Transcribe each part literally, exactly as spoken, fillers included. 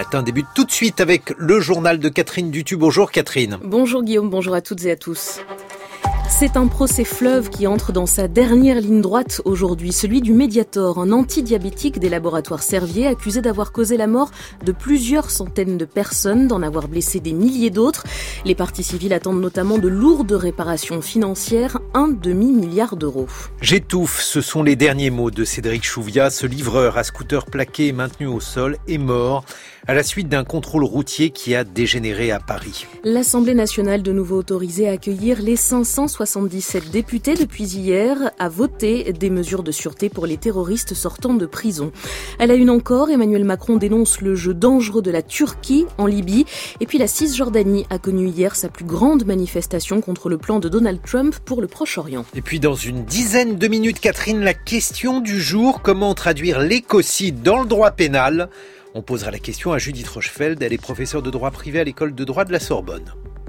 matin débute tout de suite avec le journal de Catherine Dutu. Bonjour Catherine. Bonjour Guillaume, bonjour à toutes et à tous. C'est un procès fleuve qui entre dans sa dernière ligne droite aujourd'hui, celui du Mediator, un antidiabétique des laboratoires Servier accusé d'avoir causé la mort de plusieurs centaines de personnes, d'en avoir blessé des milliers d'autres. Les parties civiles attendent notamment de lourdes réparations financières, un demi-milliard d'euros. J'étouffe, ce sont les derniers mots de Cédric Chouviat. Ce livreur à scooter plaqué et maintenu au sol est mort à la suite d'un contrôle routier qui a dégénéré à Paris. L'Assemblée nationale, de nouveau autorisée à accueillir les cinq cent soixante-dix-sept députés depuis hier, a voté des mesures de sûreté pour les terroristes sortant de prison. À la une encore, Emmanuel Macron dénonce le jeu dangereux de la Turquie en Libye. Et puis la Cisjordanie a connu hier sa plus grande manifestation contre le plan de Donald Trump pour le Proche-Orient. Et puis dans une dizaine de minutes, Catherine, la question du jour, comment traduire l'écocide dans le droit pénal ? On posera la question à Judith Rochefeld, elle est professeure de droit privé à l'école de droit de la Sorbonne.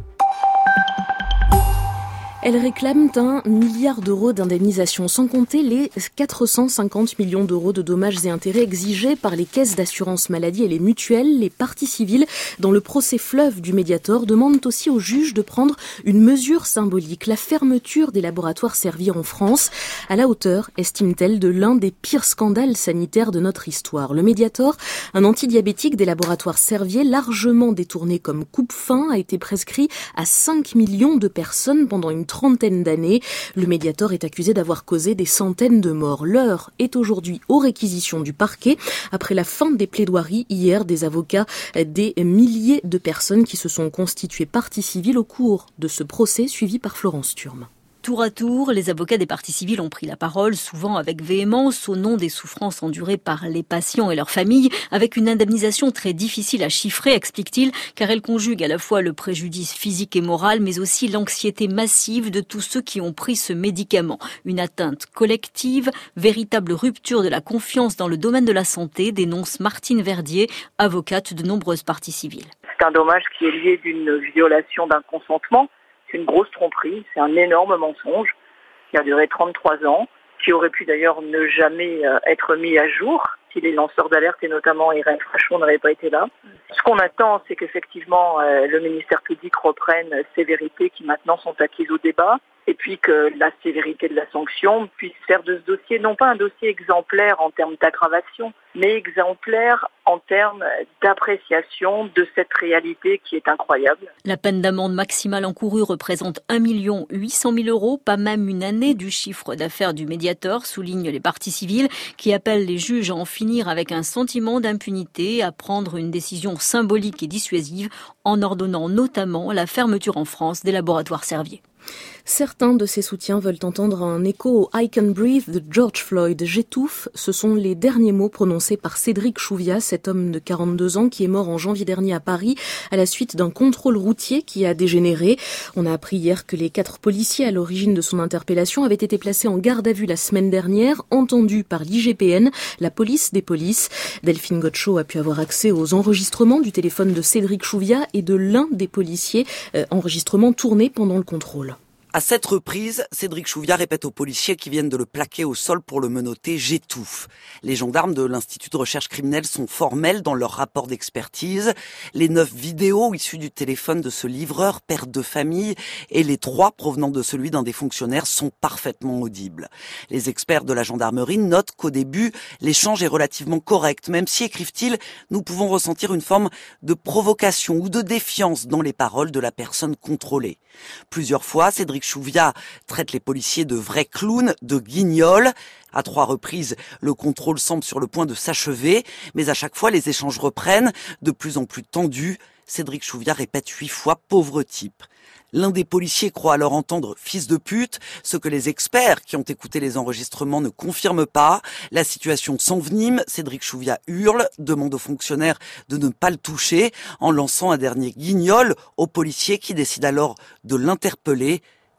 Elles réclament un milliard d'euros d'indemnisation, sans compter les quatre cent cinquante millions d'euros de dommages et intérêts exigés par les caisses d'assurance maladie et les mutuelles. Les parties civiles, dans le procès fleuve du Mediator, demandent aussi aux juges de prendre une mesure symbolique, la fermeture des laboratoires Servier en France, à la hauteur, estime-t-elle, de l'un des pires scandales sanitaires de notre histoire. Le Mediator, un antidiabétique des laboratoires Servier, largement détourné comme coupe-faim, a été prescrit à cinq millions de personnes pendant une trentaine d'années. Le Mediator est accusé d'avoir causé des centaines de morts. L'heure est aujourd'hui aux réquisitions du parquet. Après la fin des plaidoiries hier des avocats, des milliers de personnes qui se sont constituées partie civile au cours de ce procès suivi par Florence Turme. Tour à tour, les avocats des parties civiles ont pris la parole, souvent avec véhémence, au nom des souffrances endurées par les patients et leurs familles, avec une indemnisation très difficile à chiffrer, explique-t-il, car elle conjugue à la fois le préjudice physique et moral, mais aussi l'anxiété massive de tous ceux qui ont pris ce médicament. Une atteinte collective, véritable rupture de la confiance dans le domaine de la santé, dénonce Martine Verdier, avocate de nombreuses parties civiles. C'est un dommage qui est lié d'une violation d'un consentement. C'est une grosse tromperie, c'est un énorme mensonge qui a duré trente-trois ans, qui aurait pu d'ailleurs ne jamais être mis à jour si les lanceurs d'alerte et notamment Irène Frachon n'avaient pas été là. Ce qu'on attend, c'est qu'effectivement le ministère public reprenne ces vérités qui maintenant sont acquises au débat et puis que la sévérité de la sanction puisse faire de ce dossier non pas un dossier exemplaire en termes d'aggravation, mais exemplaire en termes d'appréciation de cette réalité qui est incroyable. La peine d'amende maximale encourue représente un million huit cent mille euros, pas même une année du chiffre d'affaires du Mediator, soulignent les parties civiles, qui appellent les juges à en finir avec un sentiment d'impunité, à prendre une décision symbolique et dissuasive, en ordonnant notamment la fermeture en France des laboratoires Servier. Certains de ses soutiens veulent entendre un écho au « I can breathe » de George Floyd. « J'étouffe », ce sont les derniers mots prononcés par Cédric Chouviat, cet homme de quarante-deux ans qui est mort en janvier dernier à Paris à la suite d'un contrôle routier qui a dégénéré. On a appris hier que les quatre policiers à l'origine de son interpellation avaient été placés en garde à vue la semaine dernière, entendus par l'I G P N, la police des polices. Delphine Gotcho a pu avoir accès aux enregistrements du téléphone de Cédric Chouviat et de l'un des policiers, euh, enregistrements tournés pendant le contrôle. À cette reprise, Cédric Chouviat répète aux policiers qui viennent de le plaquer au sol pour le menotter « J'étouffe ». Les gendarmes de l'Institut de recherche criminelle sont formels dans leur rapport d'expertise. Les neuf vidéos issues du téléphone de ce livreur, père de famille, et les trois provenant de celui d'un des fonctionnaires sont parfaitement audibles. Les experts de la gendarmerie notent qu'au début, l'échange est relativement correct, même si, écrivent-ils, nous pouvons ressentir une forme de provocation ou de défiance dans les paroles de la personne contrôlée. Plusieurs fois, Cédric Chouviat traite les policiers de vrais clowns, de guignols. À trois reprises, le contrôle semble sur le point de s'achever, mais à chaque fois, les échanges reprennent, de plus en plus tendus. Cédric Chouviat répète huit fois « pauvre type ». L'un des policiers croit alors entendre « fils de pute », ce que les experts qui ont écouté les enregistrements ne confirment pas. La situation s'envenime, Cédric Chouviat hurle, demande aux fonctionnaires de ne pas le toucher, en lançant un dernier guignol au policier qui décide alors de l'interpeller.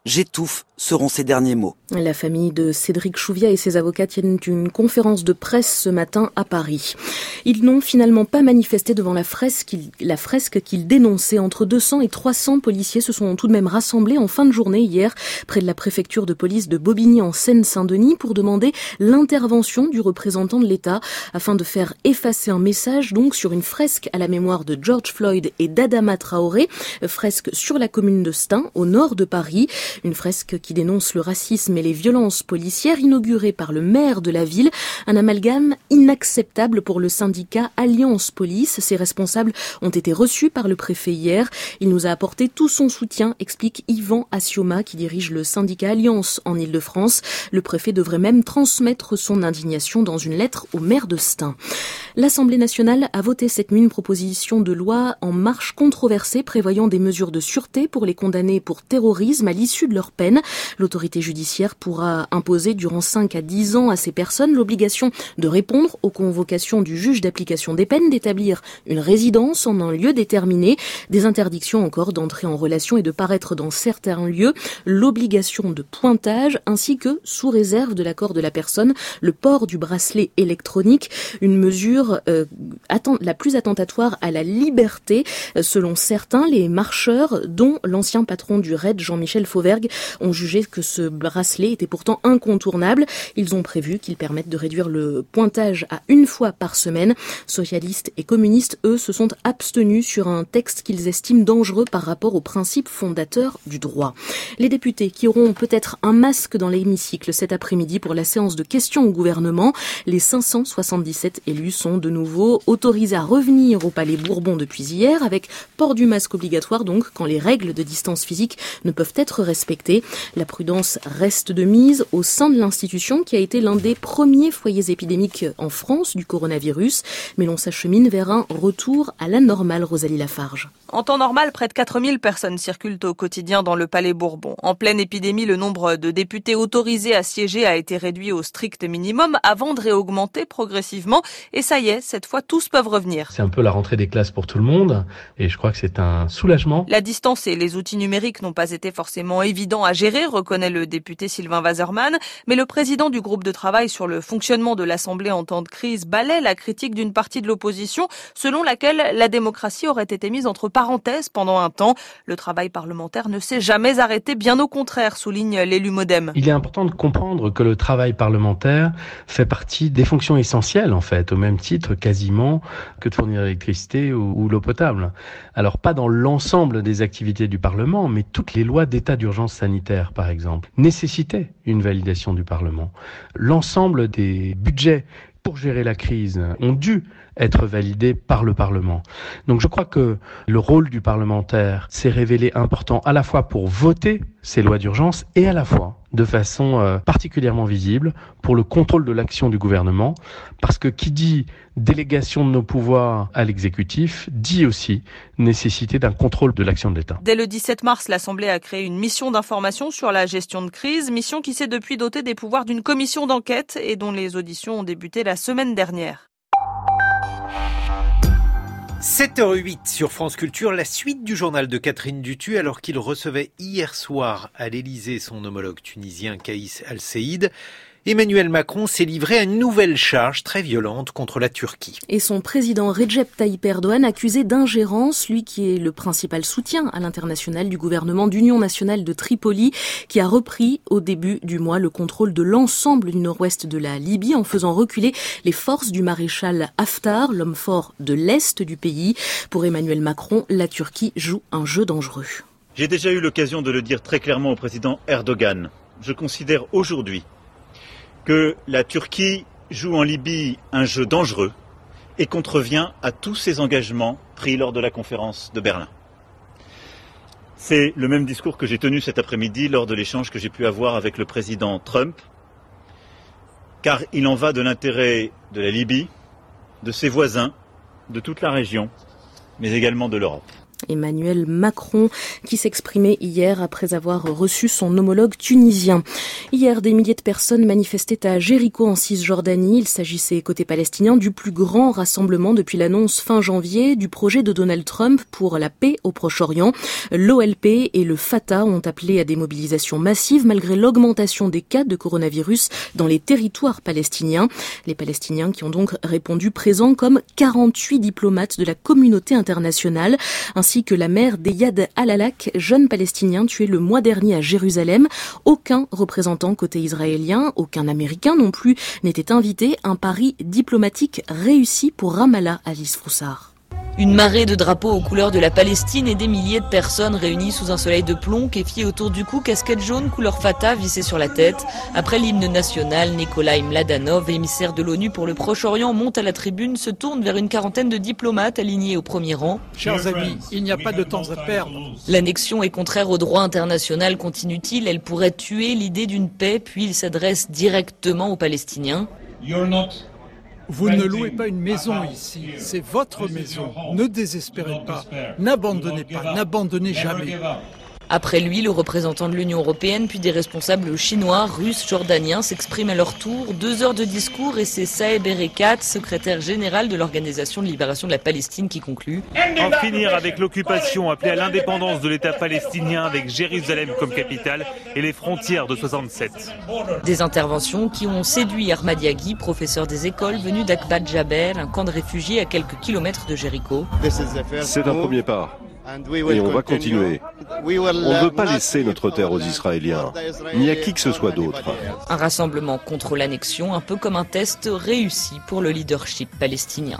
j'étouffe seront ses derniers mots. La famille de Cédric Chouviat et ses avocats tiennent une conférence de presse ce matin à Paris. Ils n'ont finalement pas manifesté devant la fresque, la fresque qu'ils dénonçaient. Entre deux cents et trois cents policiers se sont tout de même rassemblés en fin de journée hier près de la préfecture de police de Bobigny en Seine-Saint-Denis pour demander l'intervention du représentant de l'État afin de faire effacer un message donc sur une fresque à la mémoire de George Floyd et d'Adama Traoré, fresque sur la commune de Stein au nord de Paris. Une fresque qui dénonce le racisme et les violences policières inaugurée par le maire de la ville. Un amalgame inacceptable pour le syndicat Alliance Police. Ses responsables ont été reçus par le préfet hier. Il nous a apporté tout son soutien, explique Yvan Assioma qui dirige le syndicat Alliance en Ile-de-France. Le préfet devrait même transmettre son indignation dans une lettre au maire de Stein. L'Assemblée nationale a voté cette nuit une proposition de loi en marche controversée prévoyant des mesures de sûreté pour les condamnés pour terrorisme à l'issue de leur peine. L'autorité judiciaire pourra imposer durant cinq à dix ans à ces personnes l'obligation de répondre aux convocations du juge d'application des peines, d'établir une résidence en un lieu déterminé, des interdictions encore d'entrer en relation et de paraître dans certains lieux, l'obligation de pointage ainsi que, sous réserve de l'accord de la personne, le port du bracelet électronique, une mesure euh, atten- la plus attentatoire à la liberté. Selon certains, les marcheurs, dont l'ancien patron du R A I D, Jean-Michel Fauvergue, ont jugé que ce bracelet était pourtant incontournable. Ils ont prévu qu'il permette de réduire le pointage à une fois par semaine. Socialistes et communistes, eux, se sont abstenus sur un texte qu'ils estiment dangereux par rapport aux principes fondateurs du droit. Les députés qui auront peut-être un masque dans l'hémicycle cet après-midi pour la séance de questions au gouvernement, les cinq cent soixante-dix-sept élus sont de nouveau autorisés à revenir au Palais Bourbon depuis hier, avec port du masque obligatoire donc quand les règles de distance physique ne peuvent être respectées. La prudence reste de mise au sein de l'institution qui a été l'un des premiers foyers épidémiques en France du coronavirus, mais l'on s'achemine vers un retour à la normale, Rosalie Lafarge. En temps normal, près de quatre mille personnes circulent au quotidien dans le Palais Bourbon. En pleine épidémie, le nombre de députés autorisés à siéger a été réduit au strict minimum avant de réaugmenter progressivement. Et ça y est, cette fois, tous peuvent revenir. C'est un peu la rentrée des classes pour tout le monde et je crois que c'est un soulagement. La distance et les outils numériques n'ont pas été forcément évidents à gérer, reconnaît le député Sylvain Waserman. Mais le président du groupe de travail sur le fonctionnement de l'Assemblée en temps de crise balaie la critique d'une partie de l'opposition selon laquelle la démocratie aurait été mise entre parenthèses pendant un temps. Le travail parlementaire ne s'est jamais arrêté, bien au contraire, souligne l'élu MoDem. Il est important de comprendre que le travail parlementaire fait partie des fonctions essentielles, en fait, au même titre quasiment que de fournir l'électricité ou, ou l'eau potable. Alors pas dans l'ensemble des activités du Parlement, mais toutes les lois d'état d'urgence sanitaire, par exemple, nécessitaient une validation du Parlement. L'ensemble des budgets pour gérer la crise ont dû être validés par le Parlement. Donc je crois que le rôle du parlementaire s'est révélé important à la fois pour voter ces lois d'urgence et à la fois de façon euh, particulièrement visible pour le contrôle de l'action du gouvernement, parce que qui dit délégation de nos pouvoirs à l'exécutif dit aussi nécessité d'un contrôle de l'action de l'État. Dès le dix-sept mars, l'Assemblée a créé une mission d'information sur la gestion de crise, mission qui s'est depuis dotée des pouvoirs d'une commission d'enquête et dont les auditions ont débuté la semaine dernière. sept heures huit sur France Culture, la suite du journal de Catherine Dutu alors qu'il recevait hier soir à l'Élysée son homologue tunisien Kaïs Al-Saïd. Emmanuel Macron s'est livré à une nouvelle charge très violente contre la Turquie. Et son président Recep Tayyip Erdogan accusé d'ingérence, lui qui est le principal soutien à l'international du gouvernement d'union nationale de Tripoli, qui a repris au début du mois le contrôle de l'ensemble du nord-ouest de la Libye en faisant reculer les forces du maréchal Haftar, l'homme fort de l'est du pays. Pour Emmanuel Macron, la Turquie joue un jeu dangereux. J'ai déjà eu l'occasion de le dire très clairement au président Erdogan. Je considère aujourd'hui que la Turquie joue en Libye un jeu dangereux et contrevient à tous ses engagements pris lors de la conférence de Berlin. C'est le même discours que j'ai tenu cet après-midi lors de l'échange que j'ai pu avoir avec le président Trump, car il en va de l'intérêt de la Libye, de ses voisins, de toute la région, mais également de l'Europe. Emmanuel Macron qui s'exprimait hier après avoir reçu son homologue tunisien. Hier, des milliers de personnes manifestaient à Jéricho en Cisjordanie. Il s'agissait côté palestinien du plus grand rassemblement depuis l'annonce fin janvier du projet de Donald Trump pour la paix au Proche-Orient. L'O L P et le Fatah ont appelé à des mobilisations massives malgré l'augmentation des cas de coronavirus dans les territoires palestiniens. Les Palestiniens qui ont donc répondu présents comme quarante-huit diplomates de la communauté internationale, ainsi que la mère d'Eyad Al-Alak, jeune palestinien tué le mois dernier à Jérusalem. Aucun représentant côté israélien, aucun américain non plus n'était invité. Un pari diplomatique réussi pour Ramallah, Alice Froussard. Une marée de drapeaux aux couleurs de la Palestine et des milliers de personnes réunies sous un soleil de plomb, kéfié autour du cou, casquette jaune couleur Fatah vissée sur la tête. Après l'hymne national, Nikolai Mladenov, émissaire de l'ONU pour le Proche-Orient, monte à la tribune, se tourne vers une quarantaine de diplomates alignés au premier rang. Chers amis, il n'y a pas de temps à perdre. L'annexion est contraire au droit international, continue-t-il. Elle pourrait tuer l'idée d'une paix, puis il s'adresse directement aux Palestiniens. Vous ne louez pas une maison ici, c'est votre maison. Ne désespérez pas, n'abandonnez pas, n'abandonnez jamais. Après lui, le représentant de l'Union européenne, puis des responsables chinois, russes, jordaniens s'expriment à leur tour. Deux heures de discours et c'est Saeb Erekat, secrétaire général de l'Organisation de libération de la Palestine, qui conclut. En finir avec l'occupation, appeler à l'indépendance de l'État palestinien avec Jérusalem comme capitale et les frontières de soixante-sept. Des interventions qui ont séduit Ahmad Yaghi, professeur des écoles venu d'Akbat Jabel, un camp de réfugiés à quelques kilomètres de Jéricho. C'est un premier pas. Et on va continuer. On ne veut pas laisser notre terre aux Israéliens, ni à qui que ce soit d'autre. Un rassemblement contre l'annexion, un peu comme un test réussi pour le leadership palestinien.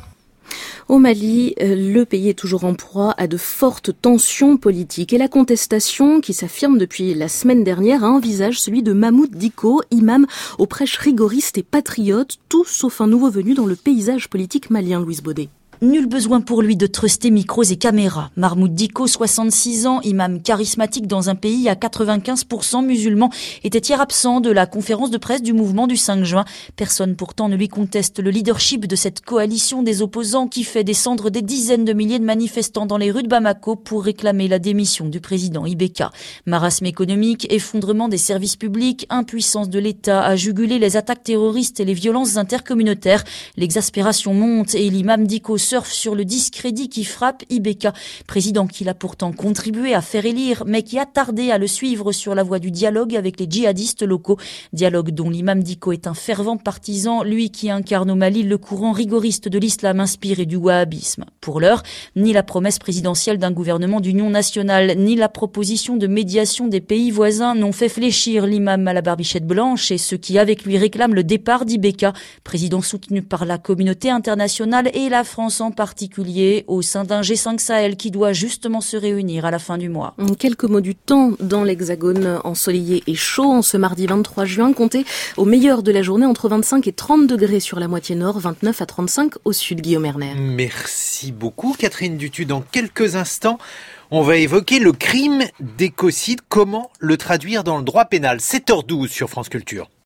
Au Mali, le pays est toujours en proie à de fortes tensions politiques et la contestation qui s'affirme depuis la semaine dernière a un visage, celui de Mahmoud Dicko, imam aux prêches rigoristes et patriotes, tout sauf un nouveau venu dans le paysage politique malien, Louise Baudet. Nul besoin pour lui de truster micros et caméras. Mahmoud Dicko, soixante-six ans, imam charismatique dans un pays à quatre-vingt-quinze pour cent musulmans, était hier absent de la conférence de presse du mouvement du cinq juin. Personne pourtant ne lui conteste le leadership de cette coalition des opposants qui fait descendre des dizaines de milliers de manifestants dans les rues de Bamako pour réclamer la démission du président Ibeka. Marasme économique, effondrement des services publics, impuissance de l'État à juguler les attaques terroristes et les violences intercommunautaires. L'exaspération monte et l'imam Dicko surfe sur le discrédit qui frappe Ibeka, président qui l'a pourtant contribué à faire élire, mais qui a tardé à le suivre sur la voie du dialogue avec les djihadistes locaux. Dialogue dont l'imam Dicko est un fervent partisan, lui qui incarne au Mali le courant rigoriste de l'islam inspiré du wahhabisme. Pour l'heure, ni la promesse présidentielle d'un gouvernement d'union nationale, ni la proposition de médiation des pays voisins n'ont fait fléchir l'imam à la barbichette blanche et ceux qui avec lui réclament le départ d'Ibeka, président soutenu par la communauté internationale et la France en particulier au sein d'un G cinq Sahel qui doit justement se réunir à la fin du mois. Quelques mots du temps dans l'Hexagone ensoleillé et chaud en ce mardi vingt-trois juin. Comptez au meilleur de la journée entre vingt-cinq et trente degrés sur la moitié nord, vingt-neuf à trente-cinq au sud. Guillaume Erner. Merci beaucoup Catherine Dutu. Dans quelques instants, on va évoquer le crime d'écocide. Comment le traduire dans le droit pénal? sept heures douze sur France Culture.